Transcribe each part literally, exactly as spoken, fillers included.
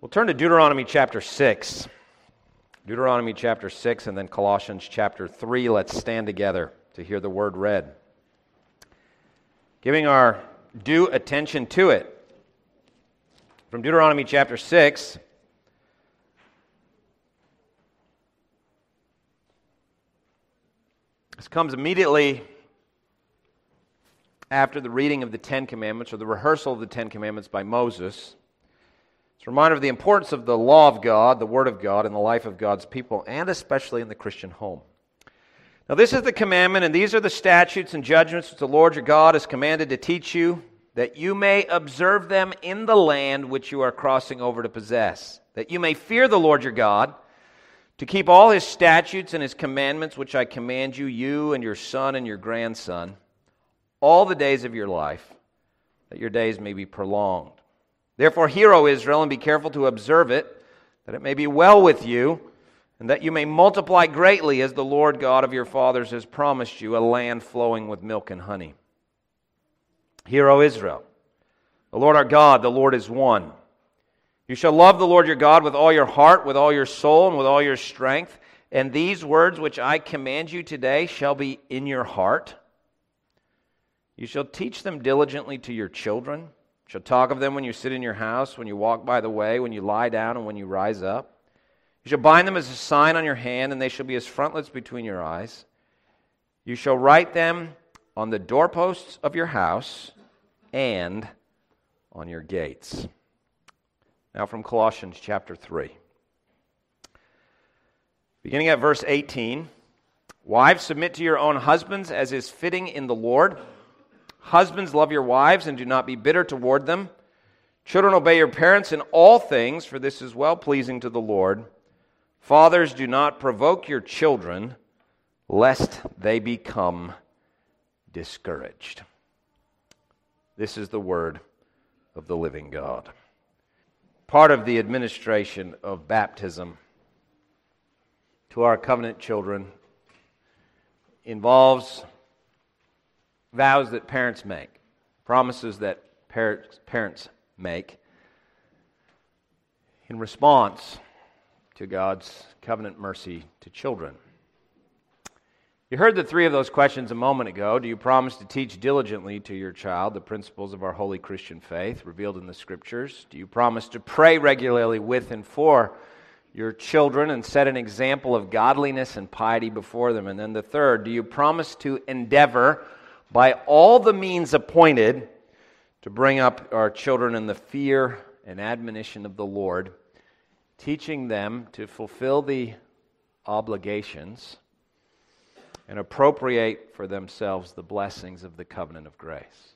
We'll turn to Deuteronomy chapter six. Deuteronomy chapter six and then Colossians chapter three. Let's stand together to hear the word read. Giving our due attention to it. From Deuteronomy chapter six, this comes immediately after the reading of the Ten Commandments, or the rehearsal of the Ten Commandments by Moses. It's a reminder of the importance of the law of God, the Word of God, in the life of God's people, and especially in the Christian home. Now this is the commandment, and these are the statutes and judgments which the Lord your God has commanded to teach you, that you may observe them in the land which you are crossing over to possess, that you may fear the Lord your God, to keep all His statutes and His commandments which I command you, you and your son and your grandson, all the days of your life, that your days may be prolonged. Therefore hear, O Israel, and be careful to observe it, that it may be well with you, and that you may multiply greatly as the Lord God of your fathers has promised you, a land flowing with milk and honey. Hear, O Israel, the Lord our God, the Lord is one. You shall love the Lord your God with all your heart, with all your soul, and with all your strength. And these words which I command you today shall be in your heart. You shall teach them diligently to your children. You shall talk of them when you sit in your house, when you walk by the way, when you lie down, and when you rise up. You shall bind them as a sign on your hand, and they shall be as frontlets between your eyes. You shall write them on the doorposts of your house and on your gates. Now from Colossians chapter three. Beginning at verse eighteen. Wives, submit to your own husbands as is fitting in the Lord. Husbands, love your wives and do not be bitter toward them. Children, obey your parents in all things, for this is well-pleasing to the Lord. Fathers, do not provoke your children, lest they become discouraged. This is the word of the living God. Part of the administration of baptism to our covenant children involves vows that parents make, promises that parents parents make in response to God's covenant mercy to children. You heard the three of those questions a moment ago. Do you promise to teach diligently to your child the principles of our holy Christian faith revealed in the Scriptures? Do you promise to pray regularly with and for your children and set an example of godliness and piety before them? And then the third, do you promise to endeavor by all the means appointed to bring up our children in the fear and admonition of the Lord, teaching them to fulfill the obligations and appropriate for themselves the blessings of the covenant of grace?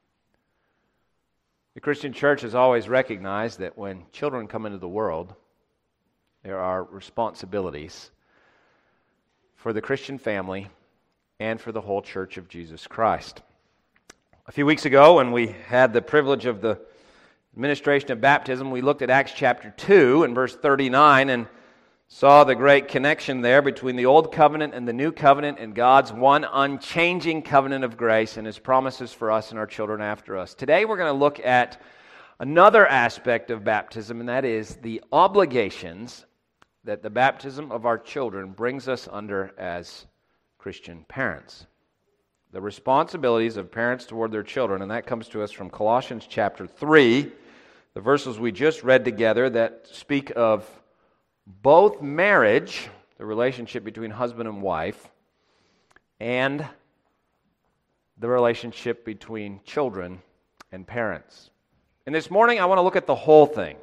The Christian church has always recognized that when children come into the world, there are responsibilities for the Christian family and for the whole church of Jesus Christ. A few weeks ago, when we had the privilege of the administration of baptism, we looked at Acts chapter two and verse thirty-nine and saw the great connection there between the Old Covenant and the New Covenant and God's one unchanging covenant of grace and His promises for us and our children after us. Today we're going to look at another aspect of baptism, and that is the obligations that the baptism of our children brings us under as Christian parents. The responsibilities of parents toward their children, and that comes to us from Colossians chapter three, the verses we just read together that speak of both marriage, the relationship between husband and wife, and the relationship between children and parents. And this morning I want to look at the whole thing.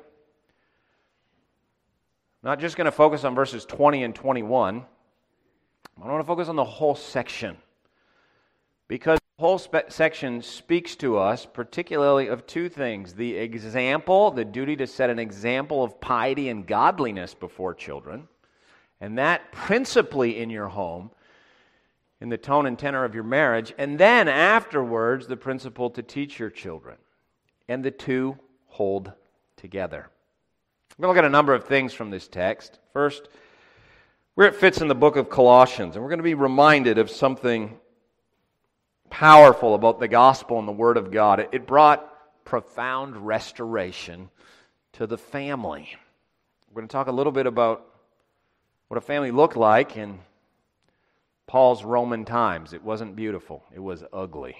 I'm not just going to focus on verses twenty and twenty-one. I want to focus on the whole section, because the whole spe- section speaks to us particularly of two things: the example, the duty to set an example of piety and godliness before children, and that principally in your home, in the tone and tenor of your marriage, and then afterwards the principle to teach your children. And the two hold together. We're going to look at a number of things from this text. First, where it fits in the book of Colossians, and we're going to be reminded of something powerful about the gospel and the Word of God. It brought profound restoration to the family. We're going to talk a little bit about what a family looked like in Paul's Roman times. It wasn't beautiful. It was ugly.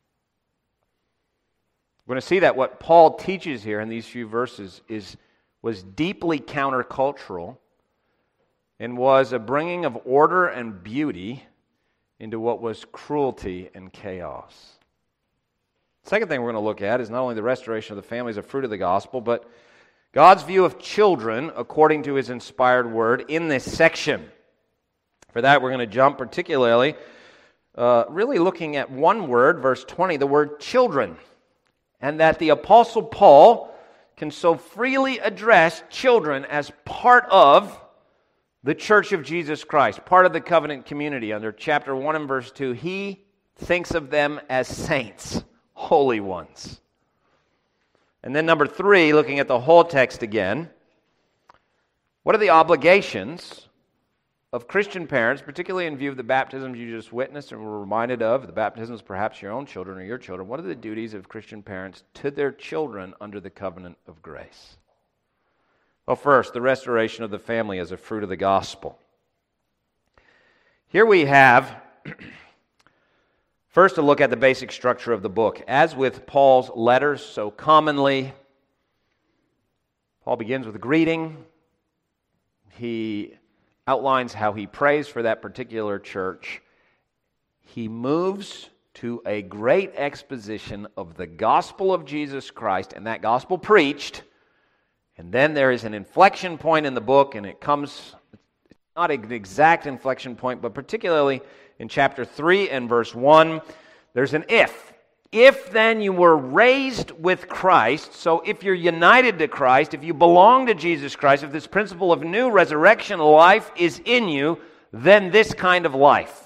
We're going to see that what Paul teaches here in these few verses is was deeply countercultural and was a bringing of order and beauty into what was cruelty and chaos. Second thing we're going to look at is not only the restoration of the family as a fruit of the gospel, but God's view of children according to His inspired word in this section. For that, we're going to jump particularly, uh, really looking at one word, verse twenty, the word children, and that the Apostle Paul can so freely address children as part of the Church of Jesus Christ, part of the covenant community. Under chapter one and verse two, he thinks of them as saints, holy ones. And then number three, looking at the whole text again, what are the obligations of Christian parents, particularly in view of the baptisms you just witnessed and were reminded of, the baptisms perhaps your own children or your children, what are the duties of Christian parents to their children under the covenant of grace? Well, first, the restoration of the family as a fruit of the gospel. Here we have, first, to look at the basic structure of the book. As with Paul's letters so commonly, Paul begins with a greeting. He outlines how he prays for that particular church. He moves to a great exposition of the gospel of Jesus Christ and that gospel preached. And then there is an inflection point in the book, and it comes, it's not an exact inflection point, but particularly in chapter three and verse one, there's an if. If then you were raised with Christ, so if you're united to Christ, if you belong to Jesus Christ, if this principle of new resurrection life is in you, then this kind of life.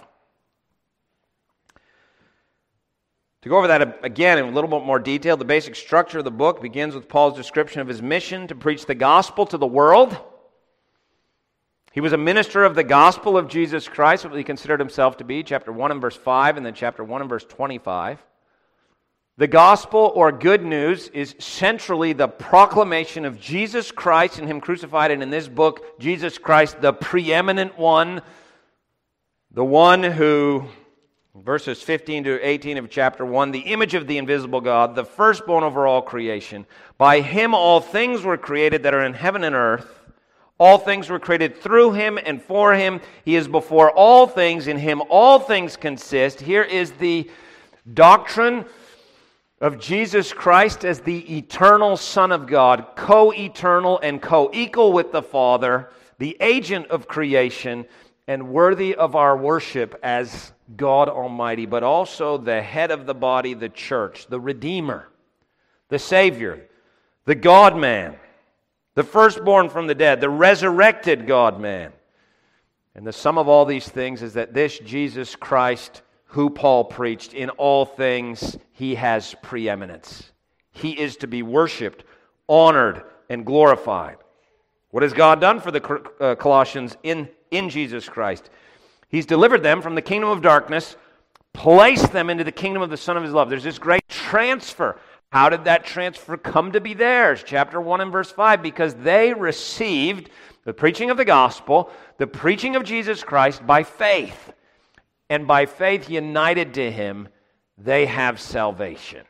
To go over that again in a little bit more detail, the basic structure of the book begins with Paul's description of his mission to preach the gospel to the world. He was a minister of the gospel of Jesus Christ, what he considered himself to be, chapter one and verse five, and then chapter one and verse twenty-five. The gospel, or good news, is centrally the proclamation of Jesus Christ and Him crucified, and in this book, Jesus Christ, the preeminent one, the one who, verses fifteen to eighteen of chapter one, the image of the invisible God, the firstborn over all creation. By Him all things were created that are in heaven and earth. All things were created through Him and for Him. He is before all things. In Him all things consist. Here is the doctrine of Jesus Christ as the eternal Son of God, co-eternal and co-equal with the Father, the agent of creation, and worthy of our worship as God Almighty, but also the head of the body, the church, the Redeemer, the Savior, the God-man, the firstborn from the dead, the resurrected God-man. And the sum of all these things is that this Jesus Christ, who Paul preached, in all things He has preeminence. He is to be worshipped, honored, and glorified. What has God done for the uh, Colossians in, in Jesus Christ? He's delivered them from the kingdom of darkness, placed them into the kingdom of the Son of His love. There's this great transfer. How did that transfer come to be theirs? Chapter one and verse five, because they received the preaching of the gospel, the preaching of Jesus Christ by faith. And by faith united to Him, they have salvation.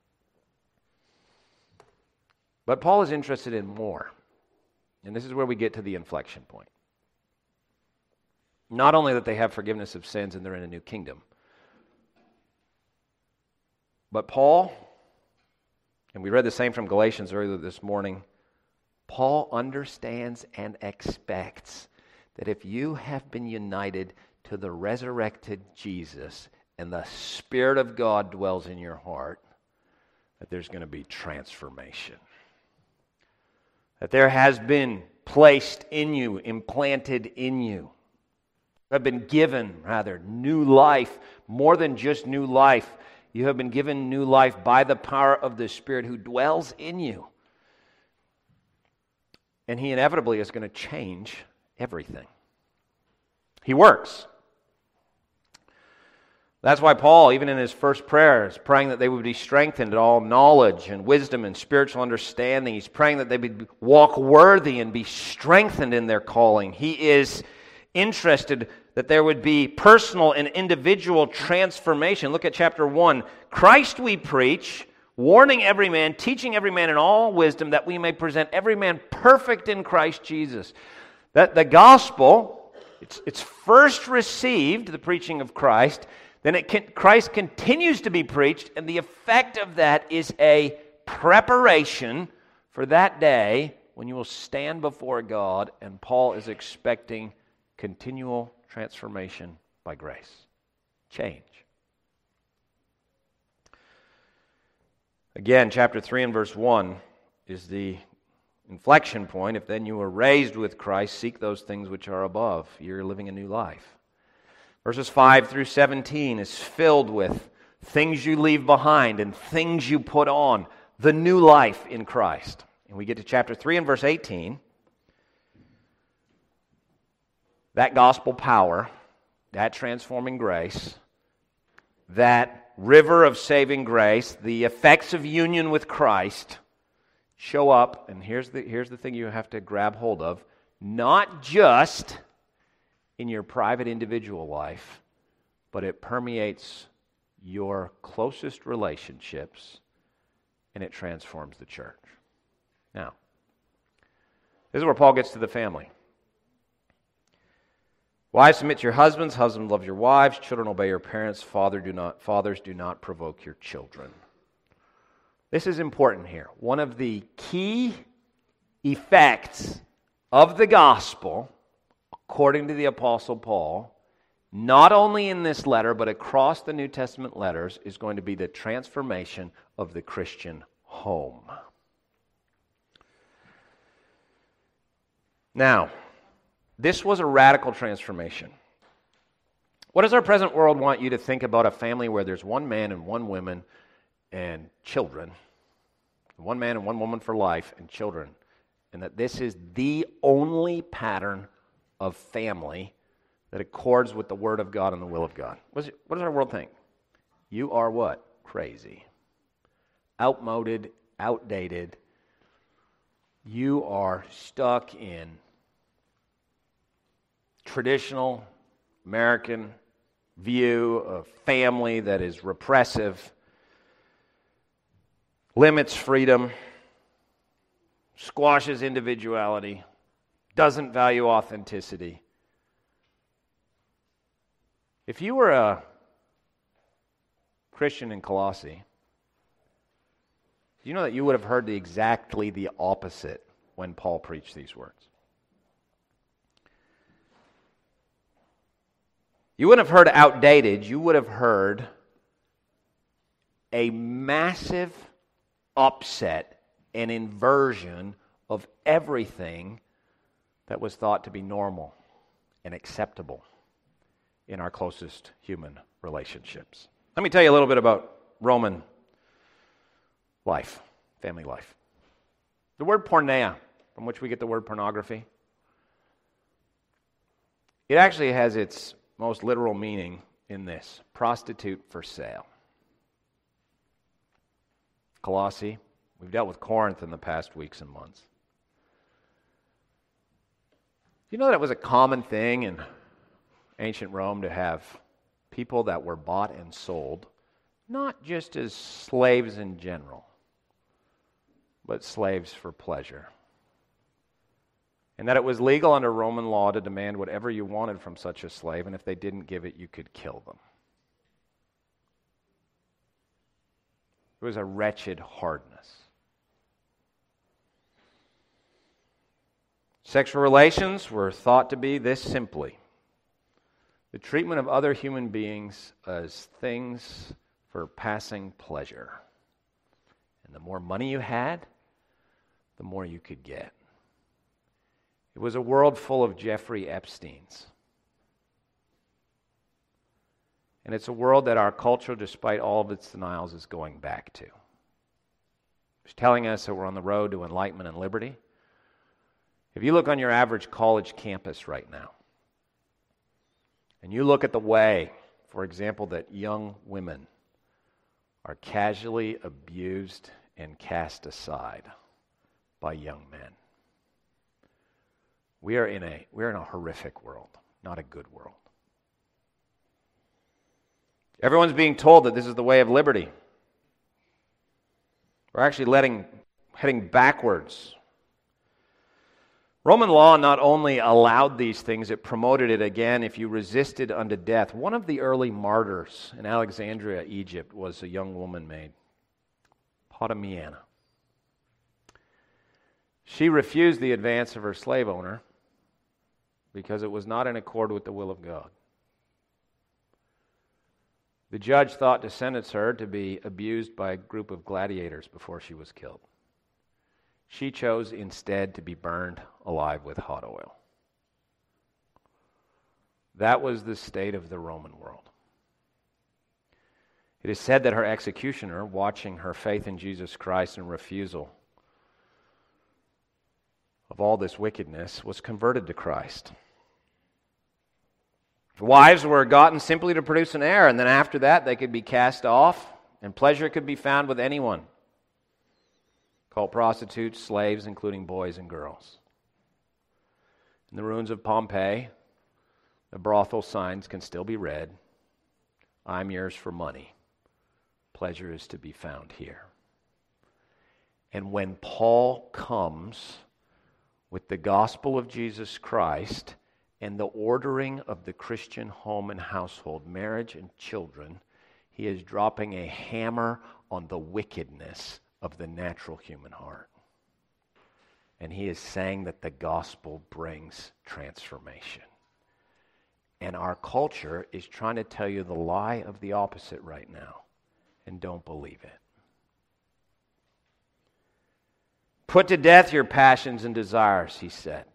But Paul is interested in more. And this is where we get to the inflection point. Not only that they have forgiveness of sins and they're in a new kingdom, but Paul, and we read the same from Galatians earlier this morning, Paul understands and expects that if you have been united to the resurrected Jesus and the Spirit of God dwells in your heart, that there's going to be transformation. That there has been placed in you, implanted in you, have been given, rather, new life, more than just new life. You have been given new life by the power of the Spirit who dwells in you. And He inevitably is going to change everything. He works. That's why Paul, even in his first prayer, is praying that they would be strengthened in all knowledge and wisdom and spiritual understanding. He's praying that they would walk worthy and be strengthened in their calling. He is interested that there would be personal and individual transformation. Look at chapter one. Christ we preach, warning every man, teaching every man in all wisdom, that we may present every man perfect in Christ Jesus. That the gospel, it's, it's first received, the preaching of Christ, then it can, Christ continues to be preached, and the effect of that is a preparation for that day when you will stand before God, and Paul is expecting continual transformation by grace. Change. Again, chapter three and verse one is the inflection point. If then you were raised with Christ, seek those things which are above. You're living a new life. Verses five through seventeen is filled with things you leave behind and things you put on, the new life in Christ. And we get to chapter three and verse eighteen. That gospel power, that transforming grace, that river of saving grace, the effects of union with Christ show up, and here's the, here's the thing you have to grab hold of, not just in your private individual life, but it permeates your closest relationships, and it transforms the church. Now, this is where Paul gets to the family. Wives, submit to your husbands. Husbands, love your wives. Children, obey your parents. Father, do not, fathers, do not provoke your children. This is important here. One of the key effects of the gospel, according to the Apostle Paul, not only in this letter, but across the New Testament letters, is going to be the transformation of the Christian home. Now, this was a radical transformation. What does our present world want you to think about a family where there's one man and one woman and children? One man and one woman for life and children. And that this is the only pattern of family that accords with the Word of God and the will of God. What, is it, what does our world think? You are what? Crazy. Outmoded, outdated. You are stuck in traditional American view of family that is repressive, limits freedom, squashes individuality, doesn't value authenticity. If you were a Christian in Colossae, you know that you would have heard the exactly the opposite when Paul preached these words. You wouldn't have heard outdated, you would have heard a massive upset and inversion of everything that was thought to be normal and acceptable in our closest human relationships. Let me tell you a little bit about Roman life, family life. The word porneia, from which we get the word pornography, it actually has its most literal meaning in this: prostitute for sale. Colossae, we've dealt with Corinth in the past weeks and months. Do you know that it was a common thing in ancient Rome to have people that were bought and sold, not just as slaves in general, but slaves for pleasure? And that it was legal under Roman law to demand whatever you wanted from such a slave, and if they didn't give it, you could kill them. It was a wretched hardness. Sexual relations were thought to be this simply: the treatment of other human beings as things for passing pleasure. And the more money you had, the more you could get. It was a world full of Jeffrey Epsteins. And it's a world that our culture, despite all of its denials, is going back to. It's telling us that we're on the road to enlightenment and liberty. If you look on your average college campus right now, and you look at the way for example, that young women are casually abused and cast aside by young men. We are in a we're in a horrific world, not a good world. Everyone's being told that this is the way of liberty. We're actually letting, heading backwards. Roman law not only allowed these things, it promoted it again if you resisted unto death. One of the early martyrs in Alexandria, Egypt, was a young woman named Potamiana. She refused the advance of her slave owner because it was not in accord with the will of God. The judge thought to sentence her to be abused by a group of gladiators before she was killed. She chose instead to be burned alive with hot oil. That was the state of the Roman world. It is said that her executioner, watching her faith in Jesus Christ and refusal of all this wickedness, was converted to Christ. Wives were gotten simply to produce an heir, and then after that they could be cast off, and pleasure could be found with anyone. Cult prostitutes, slaves, including boys and girls. In the ruins of Pompeii, the brothel signs can still be read. I'm yours for money. Pleasure is to be found here. And when Paul comes with the gospel of Jesus Christ and the ordering of the Christian home and household, marriage and children, he is dropping a hammer on the wickedness of the natural human heart. And he is saying that the gospel brings transformation. And our culture is trying to tell you the lie of the opposite right now, and don't believe it. Put to death your passions and desires, he said.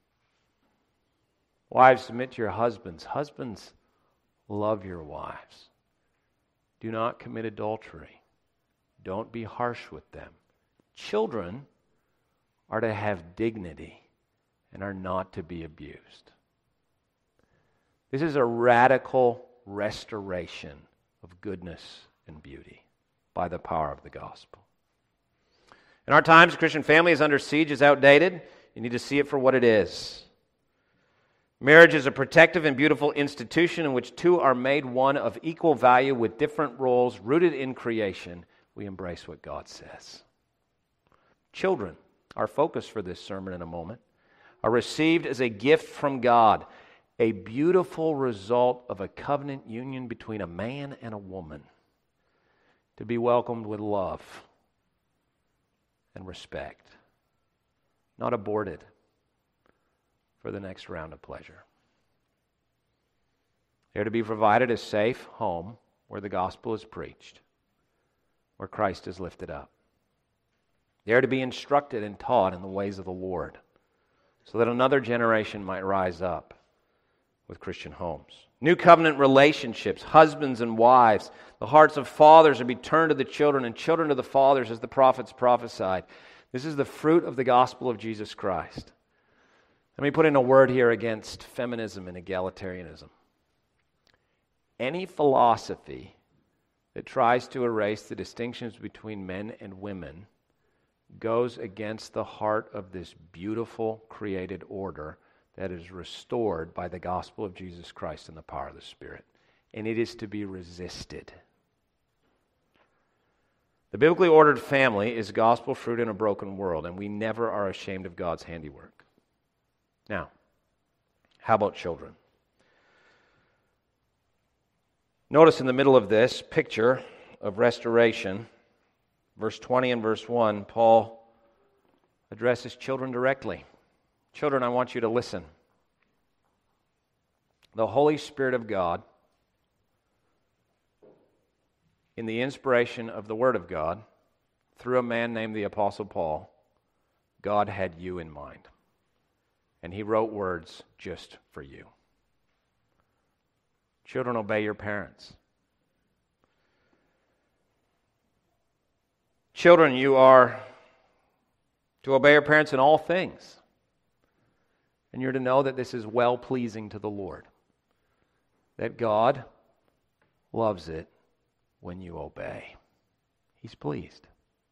Wives, submit to your husbands. Husbands, love your wives. Do not commit adultery. Don't be harsh with them. Children are to have dignity and are not to be abused. This is a radical restoration of goodness and beauty by the power of the gospel. In our times, the Christian family is under siege, is outdated. You need to see it for what it is. Marriage is a protective and beautiful institution in which two are made one of equal value with different roles rooted in creation. We embrace what God says. Children, our focus for this sermon in a moment, are received as a gift from God, a beautiful result of a covenant union between a man and a woman, to be welcomed with love and respect, not aborted for the next round of pleasure. They're to be provided a safe home where the gospel is preached, where Christ is lifted up. They are to be instructed and taught in the ways of the Lord, so that another generation might rise up with Christian homes. New covenant relationships, husbands and wives. The hearts of fathers are to be turned to the children, and children to the fathers, as the prophets prophesied. This is the fruit of the gospel of Jesus Christ. Let me put in a word here against feminism and egalitarianism. Any philosophy that tries to erase the distinctions between men and women goes against the heart of this beautiful created order that is restored by the gospel of Jesus Christ and the power of the Spirit. And it is to be resisted. The biblically ordered family is gospel fruit in a broken world, and we never are ashamed of God's handiwork. Now, how about children? Notice in the middle of this picture of restoration, verse twenty and verse one, Paul addresses children directly. Children, I want you to listen. The Holy Spirit of God, in the inspiration of the Word of God, through a man named the Apostle Paul, God had you in mind. And he wrote words just for you. Children, obey your parents. Children, you are to obey your parents in all things. And you're to know that this is well-pleasing to the Lord. That God loves it when you obey. He's pleased.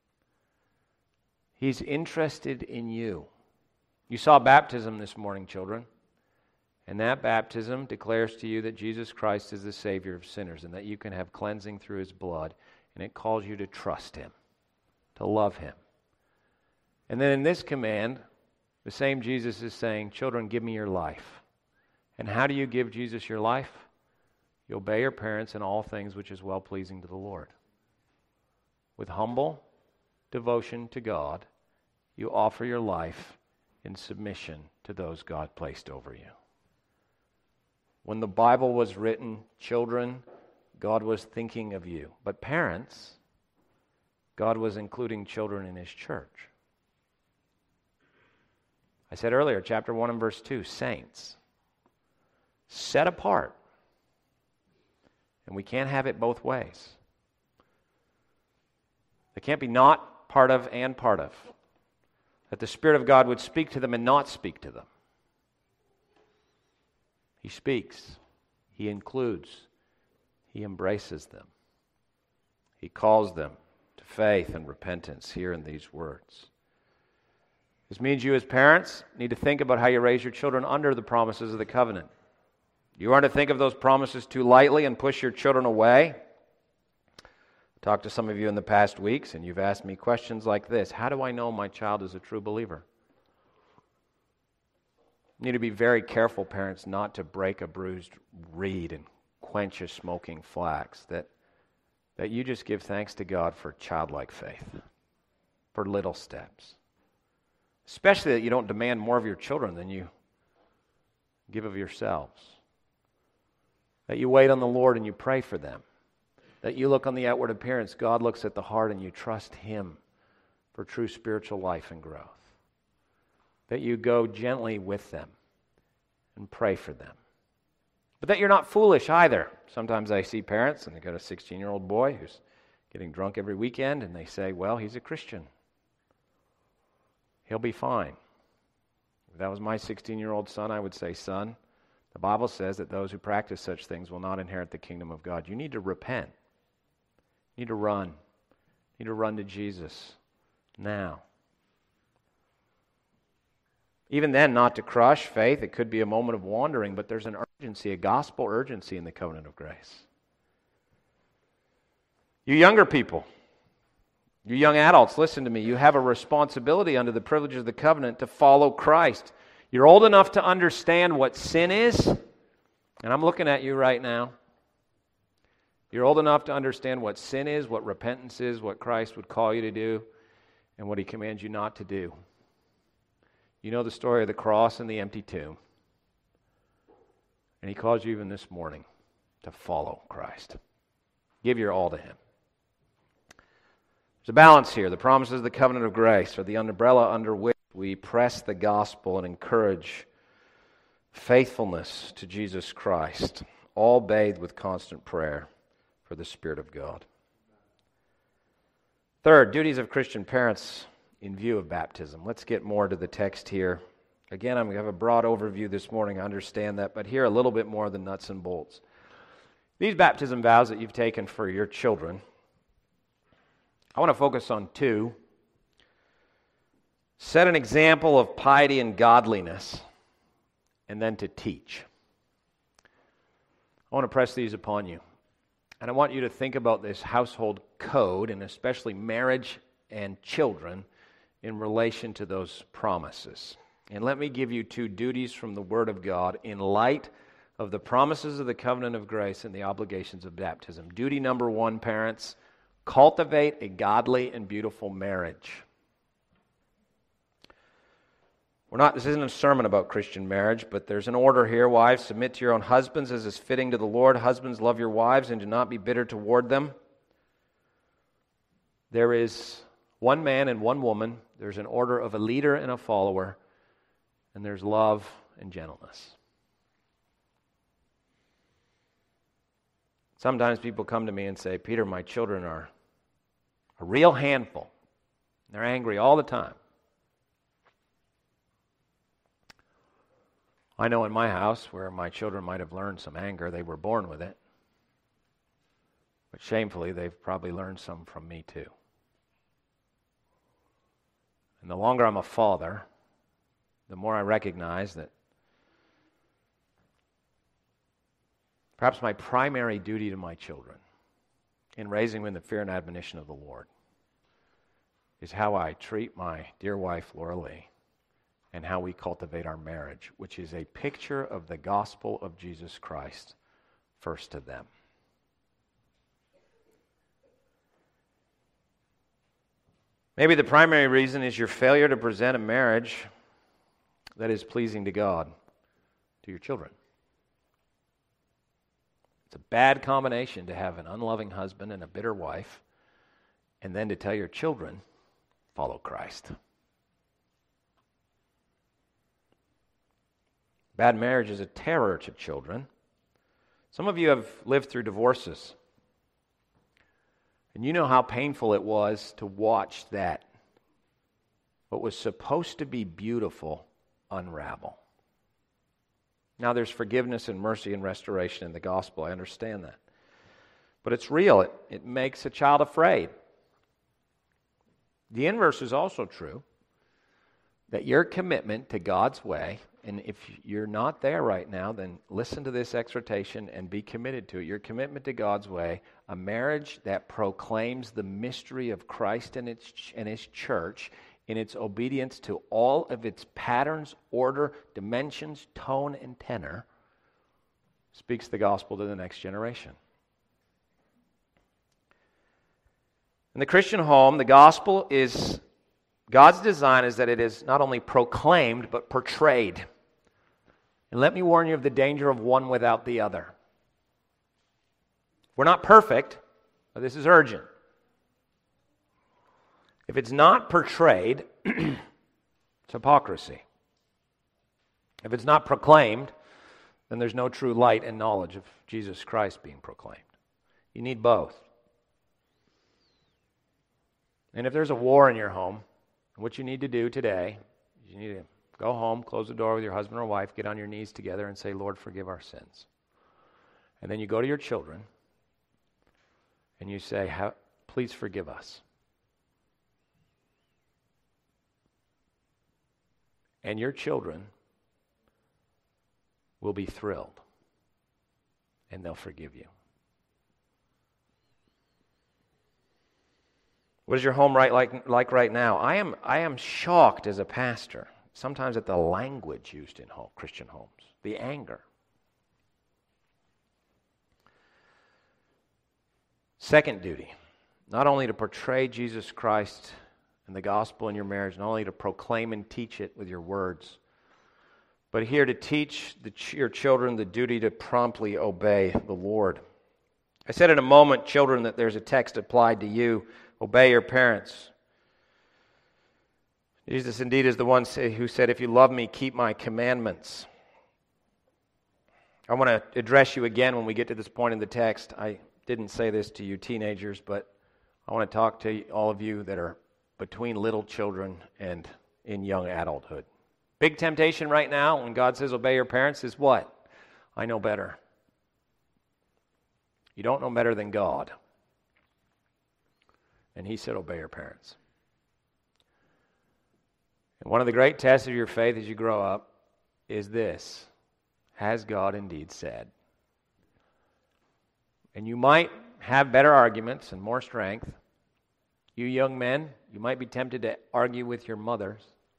He's interested in you. You saw baptism this morning, children. And that baptism declares to you that Jesus Christ is the Savior of sinners and that you can have cleansing through His blood. And it calls you to trust Him, to love Him. And then in this command, the same Jesus is saying, children, give me your life. And how do you give Jesus your life? You obey your parents in all things which is well-pleasing to the Lord. With humble devotion to God, you offer your life in submission to those God placed over you. When the Bible was written, children, God was thinking of you. But parents, God was including children in His church. I said earlier, chapter one and verse two, saints, set apart. And we can't have it both ways. They can't be not part of and part of. That the Spirit of God would speak to them and not speak to them. He speaks. He includes. He embraces them. He calls them to faith and repentance here in these words. This means you as parents need to think about how you raise your children under the promises of the covenant. You aren't to think of those promises too lightly and push your children away. I talked to some of you in the past weeks, and you've asked me questions like this. How do I know my child is a true believer? You need to be very careful, parents, not to break a bruised reed and quench a smoking flax. That, that you just give thanks to God for childlike faith, for little steps. Especially that you don't demand more of your children than you give of yourselves. That you wait on the Lord and you pray for them. That you look on the outward appearance. God looks at the heart and you trust Him for true spiritual life and growth. That you go gently with them and pray for them. But that you're not foolish either. Sometimes I see parents and they've got a sixteen-year-old boy who's getting drunk every weekend and they say, well, he's a Christian. He'll be fine. If that was my sixteen-year-old son, I would say, son, the Bible says that those who practice such things will not inherit the kingdom of God. You need to repent. You need to run. You need to run to Jesus now. Even then, not to crush faith. It could be a moment of wandering, but there's an urgency, a gospel urgency in the covenant of grace. You younger people, you young adults, listen to me. You have a responsibility under the privilege of the covenant to follow Christ. You're old enough to understand what sin is, and I'm looking at you right now. You're old enough to understand what sin is, what repentance is, what Christ would call you to do, and what He commands you not to do. You know the story of the cross and the empty tomb. And He calls you even this morning to follow Christ. Give your all to Him. There's a balance here. The promises of the covenant of grace are the umbrella under which we press the gospel and encourage faithfulness to Jesus Christ, all bathed with constant prayer for the Spirit of God. Third, duties of Christian parents in view of baptism. Let's get more to the text here. Again, I'm going to have a broad overview this morning. I understand that, but here a little bit more of the nuts and bolts. These baptism vows that you've taken for your children, I want to focus on two. Set an example of piety and godliness, and then to teach. I want to press these upon you. And I want you to think about this household code, and especially marriage and children, in relation to those promises. And let me give you two duties from the Word of God in light of the promises of the covenant of grace and the obligations of baptism. Duty number one, parents, cultivate a godly and beautiful marriage. We're not, this isn't a sermon about Christian marriage, but there's an order here. Wives, submit to your own husbands as is fitting to the Lord. Husbands, love your wives and do not be bitter toward them. There is one man and one woman. There's an order of a leader and a follower. And there's love and gentleness. Sometimes people come to me and say, Peter, my children are a real handful. They're angry all the time. I know in my house where my children might have learned some anger, they were born with it. shamefully, they've probably learned some from me too. And the longer I'm a father, the more I recognize that perhaps my primary duty to my children in raising them in the fear and admonition of the Lord is how I treat my dear wife, Laura Lee, and how we cultivate our marriage, which is a picture of the gospel of Jesus Christ first to them. Maybe the primary reason is your failure to present a marriage that is pleasing to God to your children. It's a bad combination to have an unloving husband and a bitter wife, and then to tell your children, follow Christ. Bad marriage is a terror to children. Some of you have lived through divorces, and you know how painful it was to watch that, what was supposed to be beautiful, unravel. Now there's forgiveness and mercy and restoration in the gospel. I understand that. But it's real. It, it makes a child afraid. The inverse is also true, that your commitment to God's way, and if you're not there right now, then listen to this exhortation and be committed to it. Your commitment to God's way, a marriage that proclaims the mystery of Christ and, its, and His church in its obedience to all of its patterns, order, dimensions, tone, and tenor, speaks the gospel to the next generation. In the Christian home, the gospel is, God's design is that it is not only proclaimed, but portrayed. And let me warn you of the danger of one without the other. We're not perfect, but this is urgent. If it's not portrayed, it's hypocrisy. If it's not proclaimed, then there's no true light and knowledge of Jesus Christ being proclaimed. You need both. And if there's a war in your home, what you need to do today, you need to go home, close the door with your husband or wife, get on your knees together and say, Lord, forgive our sins. And then you go to your children and you say, please forgive us. And your children will be thrilled and they'll forgive you. What is your home right like, like right now? I am, I am shocked as a pastor, sometimes at the language used in home, Christian homes, the anger. Second duty, not only to portray Jesus Christ and the gospel in your marriage, not only to proclaim and teach it with your words, but here to teach the, your children the duty to promptly obey the Lord. I said in a moment, children, that there's a text applied to you. Obey your parents. Jesus indeed is the one who said, if you love me, keep my commandments. I want to address you again when we get to this point in the text. I didn't say this to you teenagers, but I want to talk to all of you that are between little children and in young adulthood. Big temptation right now when God says obey your parents is what? I know better. You don't know better than God. And He said, obey your parents. And one of the great tests of your faith as you grow up is this: has God indeed said? And you might have better arguments and more strength. You young men, you might be tempted to argue with your mothers.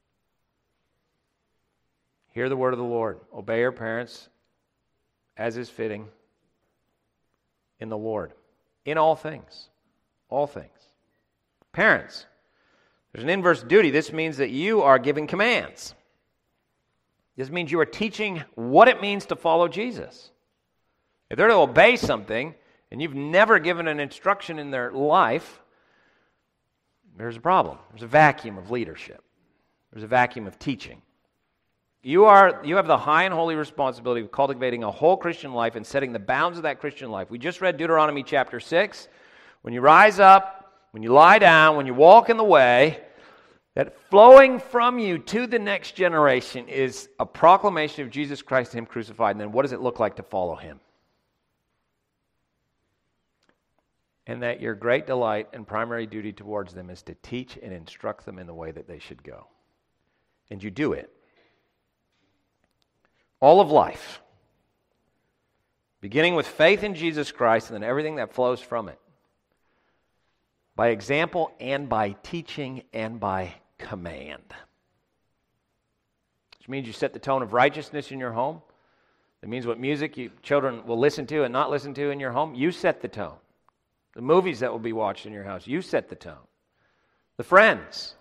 Hear the word of the Lord. Obey your parents as is fitting in the Lord. In all things. All things. Parents, there's an inverse duty. This means that you are giving commands. This means you are teaching what it means to follow Jesus. If they're to obey something and you've never given an instruction in their life, there's a problem. There's a vacuum of leadership. There's a vacuum of teaching. You are you have the high and holy responsibility of cultivating a whole Christian life and setting the bounds of that Christian life. We just read Deuteronomy chapter six. When you rise up, when you lie down, when you walk in the way, that flowing from you to the next generation is a proclamation of Jesus Christ and Him crucified. And then what does it look like to follow Him? and that your great delight and primary duty towards them is to teach and instruct them in the way that they should go. And you do it. All of life, beginning with faith in Jesus Christ and then everything that flows from it, by example and by teaching and by command. Which means you set the tone of righteousness in your home. It means what music you children will listen to and not listen to in your home, you set the tone. The movies that will be watched in your house, you set the tone. The friends.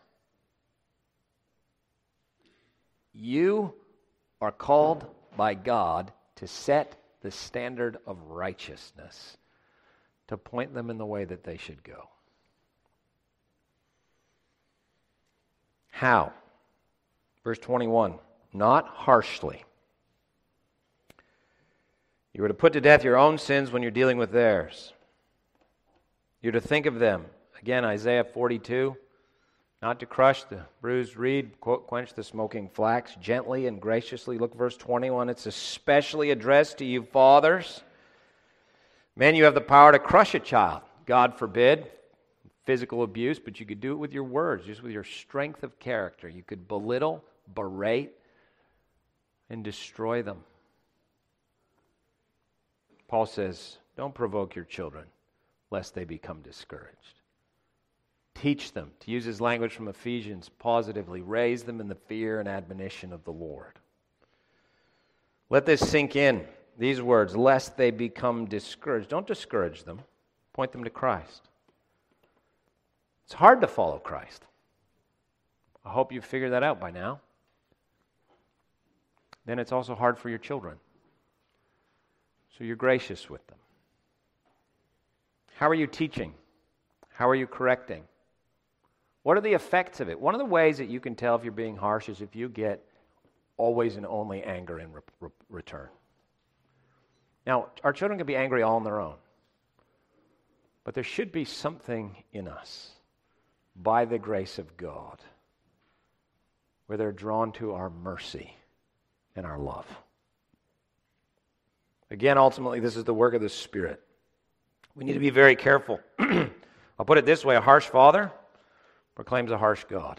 You are called by God to set the standard of righteousness, to point them in the way that they should go. How? Verse twenty-one, not harshly. You are to put to death your own sins when you're dealing with theirs. You're to think of them. Again, Isaiah forty-two, not to crush the bruised reed, quench the smoking flax, gently and graciously. Look, verse twenty-one, it's especially addressed to you fathers. Men, you have the power to crush a child. God forbid physical abuse, but you could do it with your words, just with your strength of character. You could belittle, berate, and destroy them. Paul says, don't provoke your children, lest they become discouraged. Teach them, to use his language from Ephesians, positively, raise them in the fear and admonition of the Lord. Let this sink in, these words, lest they become discouraged. Don't discourage them. Point them to Christ. It's hard to follow Christ. I hope you've figured that out by now. Then it's also hard for your children. So you're gracious with them. How are you teaching? How are you correcting? What are the effects of it? One of the ways that you can tell if you're being harsh is if you get always and only anger in re- re- return. Now, our children can be angry all on their own. But there should be something in us, by the grace of God, where they're drawn to our mercy and our love. Again, ultimately, this is the work of the Spirit. We need to be very careful. I'll put it this way, a harsh father proclaims a harsh God.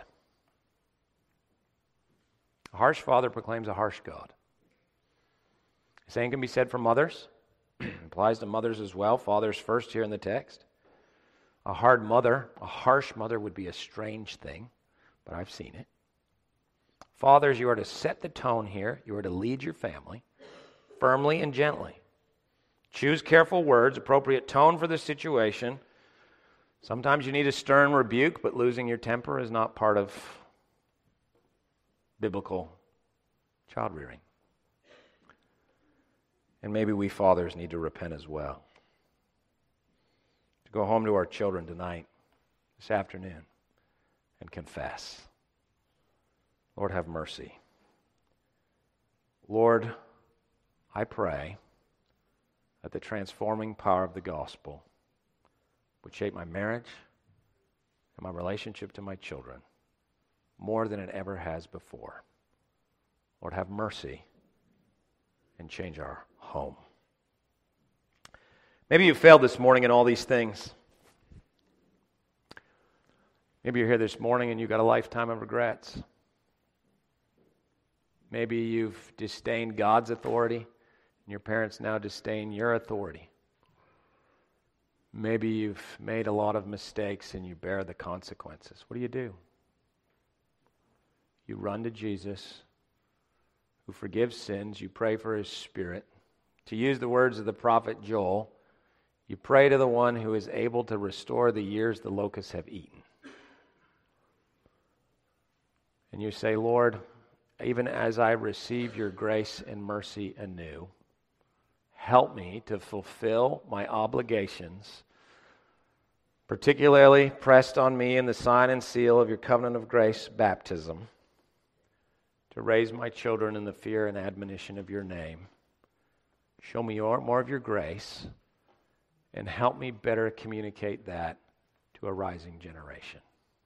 A harsh father proclaims a harsh God. The same can be said for mothers. It applies to mothers as well. Fathers first here in the text. A hard mother, a harsh mother would be a strange thing, but I've seen it. Fathers, you are to set the tone here. You are to lead your family firmly and gently. Choose careful words, appropriate tone for the situation. Sometimes you need a stern rebuke, but losing your temper is not part of biblical child rearing. And maybe we fathers need to repent as well. To go home to our children tonight, this afternoon, and confess. Lord, have mercy. Lord, I pray that the transforming power of the gospel would shape my marriage and my relationship to my children more than it ever has before. Lord, have mercy and change our home. Maybe you failed this morning in all these things. Maybe you're here this morning and you've got a lifetime of regrets. Maybe you've disdained God's authority and your parents now disdain your authority. Maybe you've made a lot of mistakes and you bear the consequences. What do you do? You run to Jesus, who forgives sins. You pray for His Spirit. To use the words of the prophet Joel, you pray to the one who is able to restore the years the locusts have eaten. And you say, Lord, even as I receive your grace and mercy anew, help me to fulfill my obligations, particularly pressed on me in the sign and seal of your covenant of grace, baptism, to raise my children in the fear and admonition of your name. Show me your, more of your grace, and help me better communicate that to a rising generation.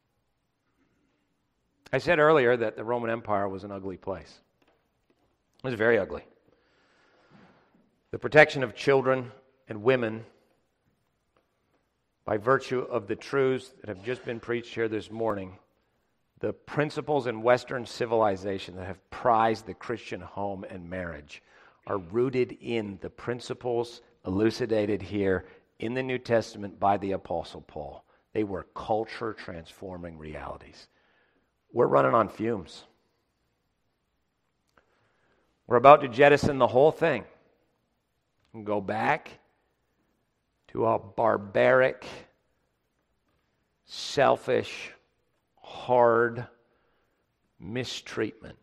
I said earlier that the Roman Empire was an ugly place. It was very ugly. The protection of children and women by virtue of the truths that have just been preached here this morning, the principles in Western civilization that have prized the Christian home and marriage are rooted in the principles elucidated here in the New Testament by the Apostle Paul. They were culture-transforming realities. We're running on fumes. We're about to jettison the whole thing and go back to a barbaric, selfish, hard mistreatment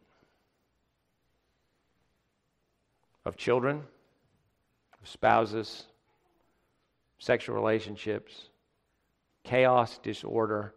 of children, of spouses, sexual relationships, chaos, disorder,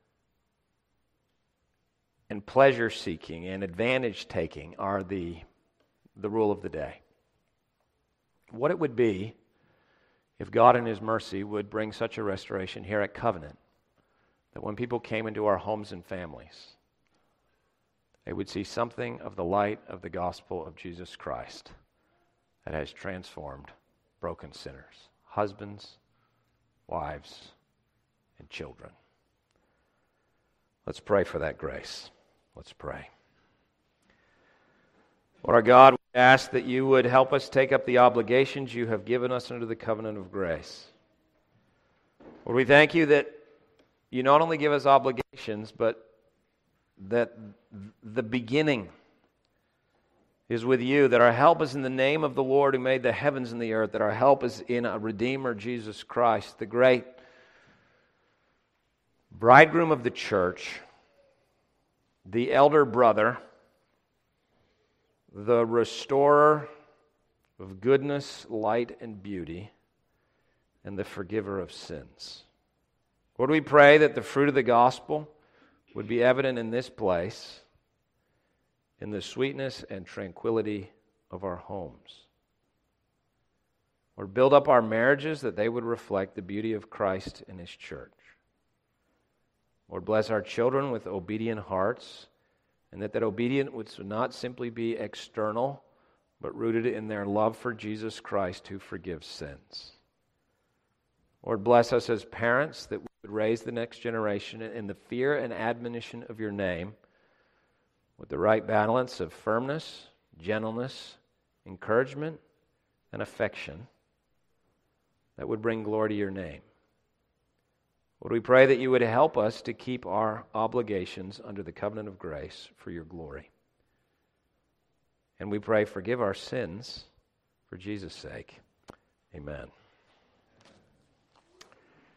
and pleasure-seeking and advantage-taking are the, the rule of the day. What it would be if God in His mercy would bring such a restoration here at Covenant, that when people came into our homes and families, they would see something of the light of the gospel of Jesus Christ that has transformed broken sinners, husbands, wives, and children. Let's pray for that grace. Let's pray. Lord our God, we ask that you would help us take up the obligations you have given us under the covenant of grace. Lord, we thank you that you not only give us obligations, but that the beginning is with you, that our help is in the name of the Lord who made the heavens and the earth, that our help is in a Redeemer, Jesus Christ, the great bridegroom of the church, the elder brother, the restorer of goodness, light, and beauty, and the forgiver of sins. Lord, we pray that the fruit of the gospel would be evident in this place, in the sweetness and tranquility of our homes. Lord, build up our marriages that they would reflect the beauty of Christ and His church. Lord, bless our children with obedient hearts, and that that obedience would not simply be external, but rooted in their love for Jesus Christ who forgives sins. Lord, bless us as parents that we would raise the next generation in the fear and admonition of your name with the right balance of firmness, gentleness, encouragement, and affection that would bring glory to your name. Lord, we pray that you would help us to keep our obligations under the covenant of grace for your glory. And we pray, forgive our sins for Jesus' sake. Amen.